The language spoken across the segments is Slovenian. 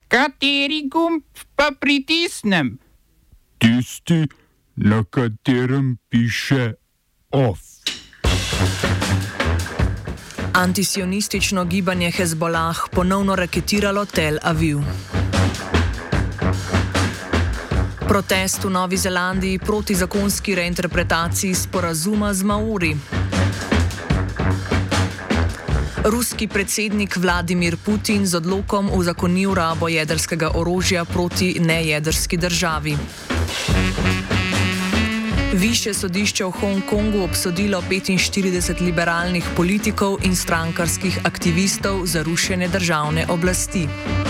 Kateri gumb pa pritisnem? Tisti, na katerem piše OF. Antisionistično gibanje Hezbollah ponovno raketiralo Tel Aviv. Protest v Novi Zelandiji proti zakonski reinterpretaciji sporazuma z Maori. Ruski predsednik Vladimir Putin z odlokom uzakonil rabo jedrskega orožja proti nejedrski državi. Višje sodišče v Hongkongu obsodilo 45 liberalnih politikov in strankarskih aktivistov za rušenje državne oblasti.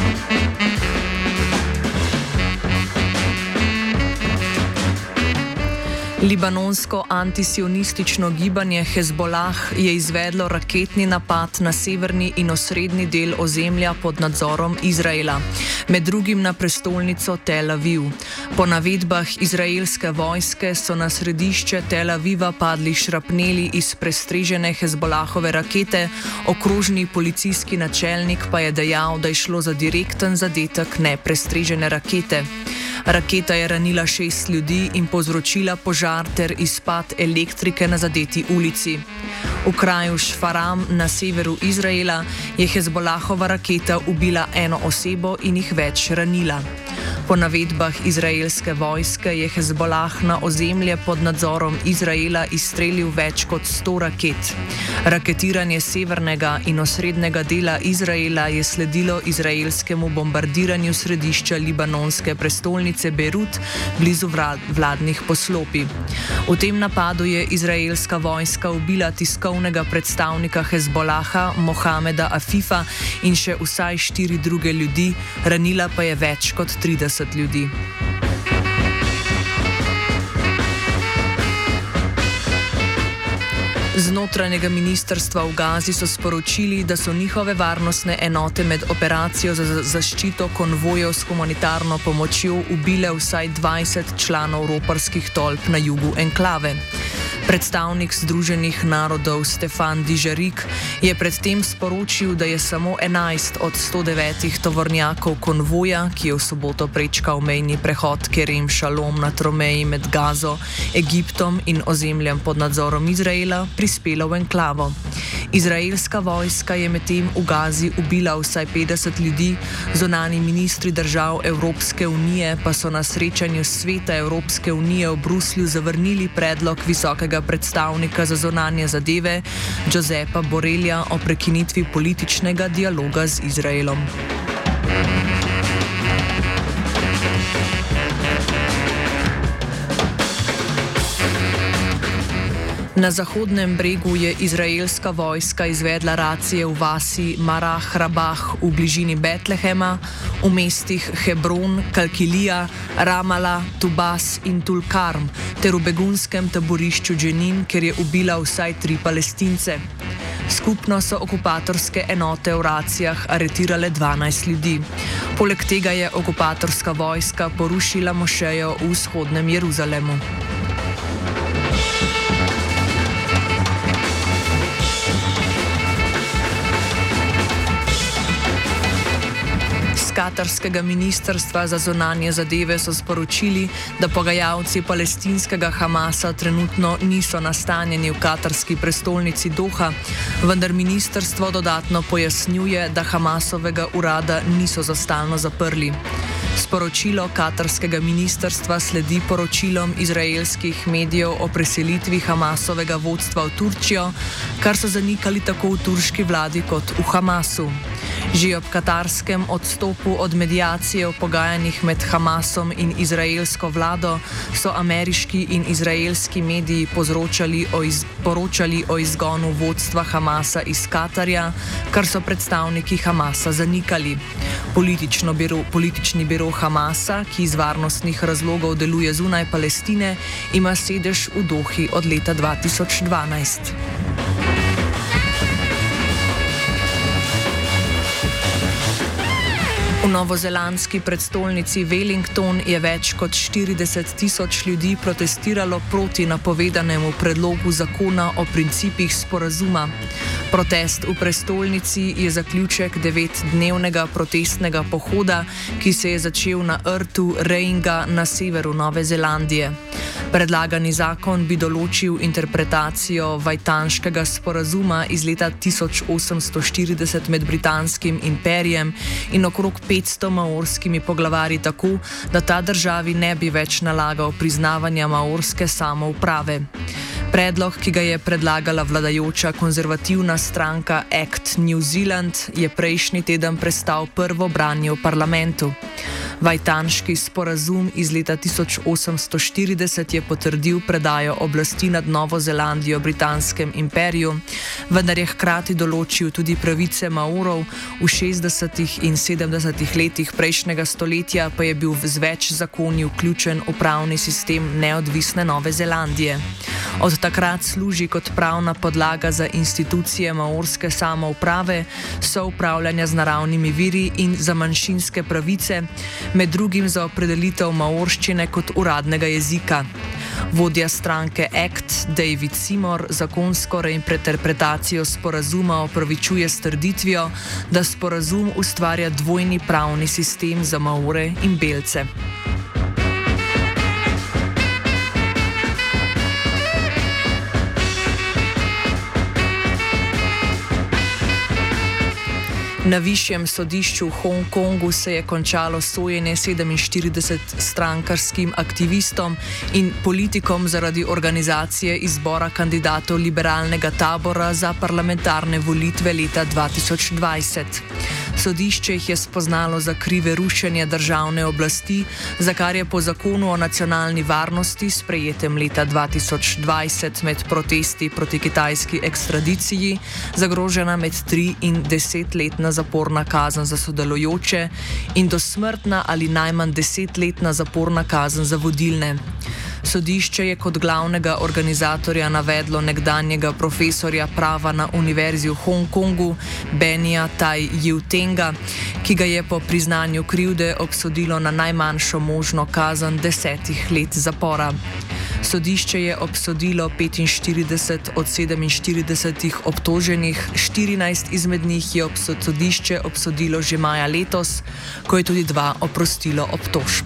Libanonsko antisionistično gibanje Hezbollah je izvedlo raketni napad na severni in osrednji del ozemlja pod nadzorom Izraela, med drugim na prestolnico Tel Aviv. Po navedbah izraelske vojske so na središče Tel Aviva padli šrapneli iz prestrežene Hezbollahove rakete, okrožni policijski načelnik pa je dejal, da je šlo za direkten zadetek neprestrežene rakete. Raketa je ranila 6 ljudi in povzročila požar ter izpad elektrike na zadeti ulici. V kraju Šfaram na severu Izraela je Hezbollahova raketa ubila eno osebo in jih več ranila. Po navedbah izraelske vojske je Hezbollah na ozemlje pod nadzorom Izraela izstrelil več kot 100 raket. Raketiranje severnega in osrednjega dela Izraela je sledilo izraelskemu bombardiranju središča libanonske prestolnice Bejrut blizu vladnih poslopij. V tem napadu je izraelska vojska ubila tiskovnega predstavnika Hezbollaha Mohameda Afifa in še vsaj 4 druge ljudi, ranila pa je več kot 30 ljudi. Z notranjega ministrstva v Gazi so sporočili, da so njihove varnostne enote med operacijo za zaščito konvojev s humanitarno pomočjo ubile vsaj 20 članov roparskih tolp na jugu enklave. Predstavnik Združenih narodov Stefan Dujarric je predtem sporočil, da je samo 11 od 109 tovornjakov konvoja, ki je v soboto prečkal mejni prehod Kerem Shalom na tromeji med Gazo, Egiptom in ozemljem pod nadzorom Izraela, prispelo v enklavo. Izraelska vojska je medtem v Gazi ubila vsaj 50 ljudi, zunanji ministri držav Evropske unije pa so na srečanju Sveta Evropske unije v Bruslju zavrnili predlog visokega predstavnika za zunanje zadeve Josepa Borrella o prekinitvi političnega dialoga z Izraelom. Na Zahodnem bregu je izraelska vojska izvedla racije v vasi Marah Rabah v bližini Betlehema, v mestih Hebron, Kalkilija, Ramala, Tubas in Tulkarm ter v begunskem taborišču Dženin, kjer je ubila vsaj 3 Palestince. Skupno so okupatorske enote v racijah aretirale 12 ljudi. Poleg tega je okupatorska vojska porušila mošejo v vzhodnem Jeruzalemu. Katarskega ministrstva za zunanje zadeve so sporočili, da pogajalci palestinskega Hamasa trenutno niso nastanjeni v katarski prestolnici Doha, vendar ministrstvo dodatno pojasnjuje, da Hamasovega urada niso za stalno zaprli. Sporočilo katarskega ministrstva sledi poročilom izraelskih medijev o preselitvi Hamasovega vodstva v Turčijo, kar so zanikali tako v turški vladi kot v Hamasu. Že ob katarskem odstopu od mediacije v pogajanjih med Hamasom in izraelsko vlado so ameriški in izraelski mediji poročali o izgonu vodstva Hamasa iz Katarja, kar so predstavniki Hamasa zanikali. Politični biro Hamasa, ki iz varnostnih razlogov deluje zunaj Palestine, ima sedež v Dohi od leta 2012. V novozelandski prestolnici Wellington je več kot 40 tisoč ljudi protestiralo proti napovedanemu predlogu zakona o principih sporazuma. Protest v prestolnici je zaključek 9-dnevnega protestnega pohoda, ki se je začel na rtu Reinga na severu Nove Zelandije. Predlagani zakon bi določil interpretacijo Vajtanškega sporazuma iz leta 1840 med Britanskim imperijem in okrog 500 maorskimi poglavarji tako, da ta državi ne bi več nalagal priznavanja maorske samouprave. Predlog, ki ga je predlagala vladajoča konzervativna stranka Act New Zealand, je prejšnji teden prestal prvo branje v parlamentu. Vajtanški sporazum iz leta 1840 je potrdil predajo oblasti nad Novo Zelandijo Britanskem imperiju, vendar je hkrati določil tudi pravice Maorov. V 60. in 70. letih prejšnjega stoletja pa je bil z več zakoni vključen v pravni sistem neodvisne Nove Zelandije. Od takrat služi kot pravna podlaga za institucije maorske samouprave, soupravljanja z naravnimi viri in za manjšinske pravice, med drugim za opredelitev maorščine kot uradnega jezika. Vodja stranke ACT, David Seymour, zakonsko reinterpretacijo sporazuma opravičuje s trditvijo, da sporazum ustvarja dvojni pravni sistem za Maore in belce. Na višjem sodišču v Hongkongu se je končalo sojenje 47 strankarskim aktivistom in politikom zaradi organizacije izbora kandidatov liberalnega tabora za parlamentarne volitve leta 2020. Sodišče jih je spoznalo za krive rušenje državne oblasti, za kar je po zakonu o nacionalni varnosti, sprejetem leta 2020 med protesti proti kitajski ekstradiciji, zagrožena med 3 in 10-letna zaporna kazen za sodelujoče in dosmrtna ali najmanj 10-letna zaporna kazen za vodilne. Sodišče je kot glavnega organizatorja navedlo nekdanjega profesorja prava na Univerzi v Hongkongu, Benija Tai Yiu-tenga, ki ga je po priznanju krivde obsodilo na najmanjšo možno kazen 10 let zapora. Sodišče je obsodilo 45 od 47 obtoženih, 14 izmed njih je sodišče obsodilo že maja letos, ko je tudi 2 oprostilo obtožb.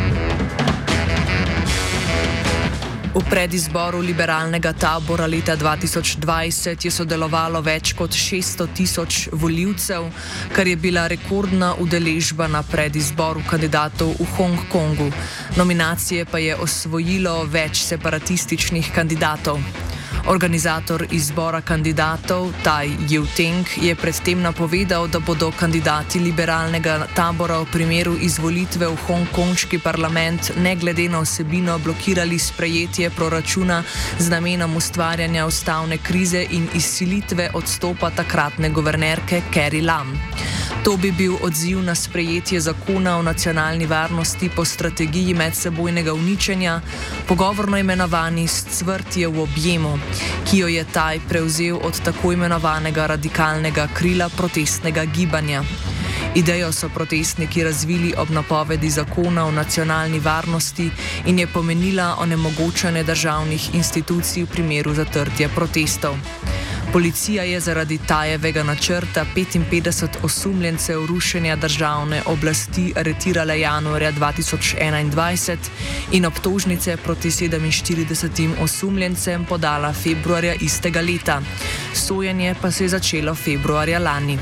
V predizboru liberalnega tabora leta 2020 je sodelovalo več kot 600 tisoč volivcev, kar je bila rekordna udeležba na predizboru kandidatov v Hongkongu. Nominacije pa je osvojilo več separatističnih kandidatov. Organizator izbora kandidatov Tai Yiu-teng je predtem napovedal, da bodo kandidati liberalnega tabora v primeru izvolitve v hongkonški parlament ne glede na vsebino blokirali sprejetje proračuna z namenom ustvarjanja ustavne krize in izsilitve odstopa takratne guvernerke Carrie Lam. To bi bil odziv na sprejetje zakona o nacionalni varnosti po strategiji medsebojnega uničenja, pogovorno imenovani Scvrtje v objemu, ki jo je Tai prevzel od tako imenovanega radikalnega krila protestnega gibanja. Idejo so protestniki razvili ob napovedi zakona o nacionalni varnosti in je pomenila onemogočanje državnih institucij v primeru zatrtja protestov. Policija je zaradi Tajevega načrta 55 osumljencev rušenja državne oblasti aretirala januarja 2021 in obtožnice proti 47 osumljencem podala februarja istega leta. Sojenje pa se je začelo februarja lani.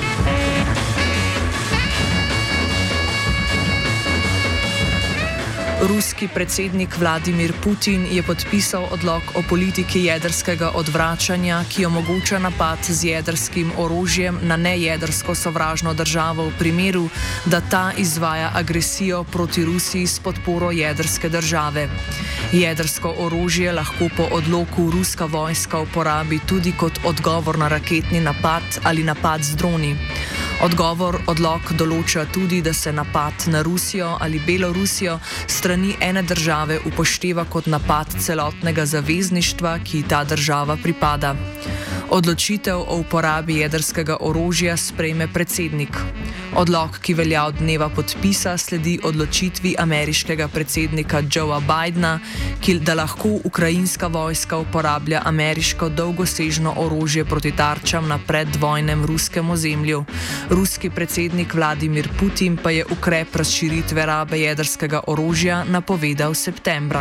Ruski predsednik Vladimir Putin je podpisal odlok o politiki jedrskega odvračanja, ki omogoča napad z jedrskim orožjem na nejedrsko sovražno državo v primeru, da ta izvaja agresijo proti Rusiji s podporo jedrske države. Jedrsko orožje lahko po odloku ruska vojska uporabi tudi kot odgovor na raketni napad ali napad z droni. Odlok določa tudi, da se napad na Rusijo ali Belorusijo strani ene države upošteva kot napad celotnega zavezništva, ki ta država pripada. Odločitev o uporabi jedrskega orožja sprejme predsednik. Odlok, ki velja od dneva podpisa, sledi odločitvi ameriškega predsednika Joea Bidna, da lahko ukrajinska vojska uporablja ameriško dolgosežno orožje proti tarčam na predvojnem ruskem ozemlju. Ruski predsednik Vladimir Putin pa je ukrep razširitve rabe jedrskega orožja napovedal septembra.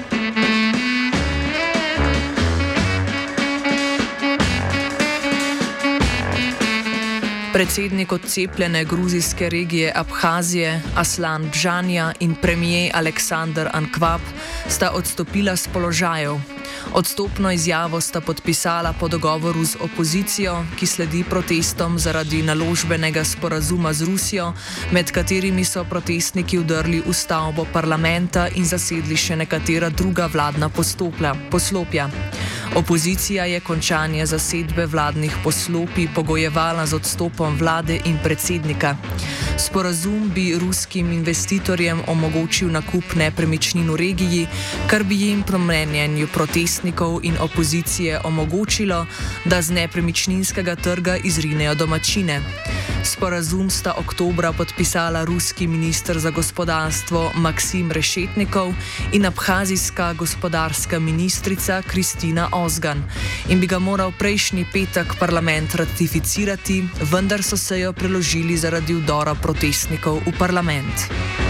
Predsednik odcepljene gruzijske regije Abhazije Aslan Bžanja in premijer Aleksandar Ankvab sta odstopila s položajev. Odstopno izjavo sta podpisala po dogovoru z opozicijo, ki sledi protestom zaradi naložbenega sporazuma z Rusijo, med katerimi so protestniki vdrli v stavbo parlamenta in zasedli še nekatera druga vladna poslopja. Opozicija je končanje zasedbe vladnih poslopij pogojevala z odstopom vlade in predsednika. Sporazum bi ruskim investitorjem omogočil nakup nepremičnin v regiji, kar bi jim po mnenju protestnikov in opozicije omogočilo, da z nepremičninskega trga izrinejo domačine. Sporazum sta oktobra podpisala ruski minister za gospodarstvo Maksim Rešetnikov in abhazijska gospodarska ministrica Kristina Ozgan in bi ga moral prejšnji petek parlament ratificirati, vendar so se jo preložili zaradi vdora protestnikov v parlament.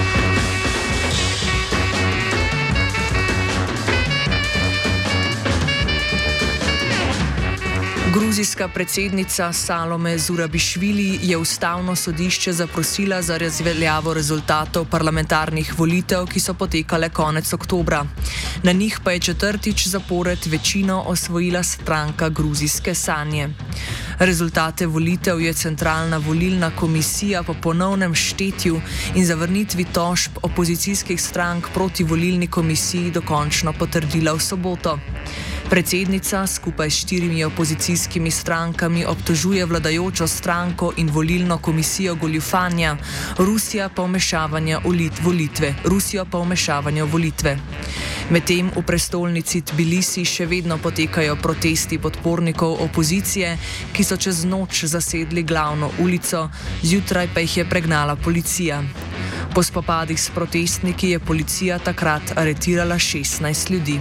Gruzijska predsednica Salome Zurabišvili je ustavno sodišče zaprosila za razveljavo rezultatov parlamentarnih volitev, ki so potekale konec oktobra. Na njih pa je četrtič zapored večino osvojila stranka Gruzijske sanje. Rezultate volitev je Centralna volilna komisija po ponovnem štetju in zavrnitvi tožb opozicijskih strank proti volilni komisiji dokončno potrdila v soboto. Predsednica skupaj s 4 opozicijskimi strankami obtožuje vladajočo stranko in volilno komisijo goljufanja, Rusijo pa vmešavanja v volitve. Medtem v prestolnici Tbilisi še vedno potekajo protesti podpornikov opozicije, ki so čez noč zasedli glavno ulico, zjutraj pa jih je pregnala policija. Po spopadih s protestniki je policija takrat aretirala 16 ljudi.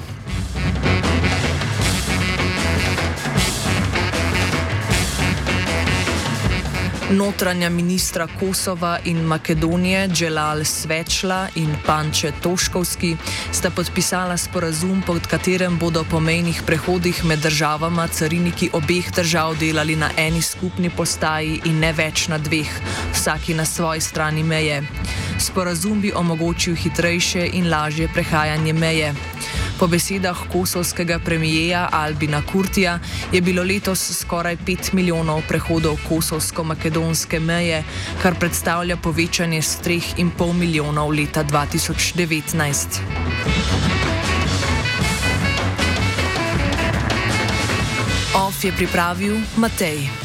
Notranja ministra Kosova in Makedonije Dželal Svečla in Panče Toškovski sta podpisala sporazum, pod katerem bodo po mejnih prehodih med državama cariniki obeh držav delali na eni skupni postaji in ne več na dveh, vsaki na svoji strani meje. Sporazum bi omogočil hitrejše in lažje prehajanje meje. Po besedah kosovskega premijeja Albina Kurtija je bilo letos skoraj 5 milijonov prehodov kosovsko-makedonske meje, kar predstavlja povečanje s 3,5 milijonov leta 2019. OF je pripravil Matej.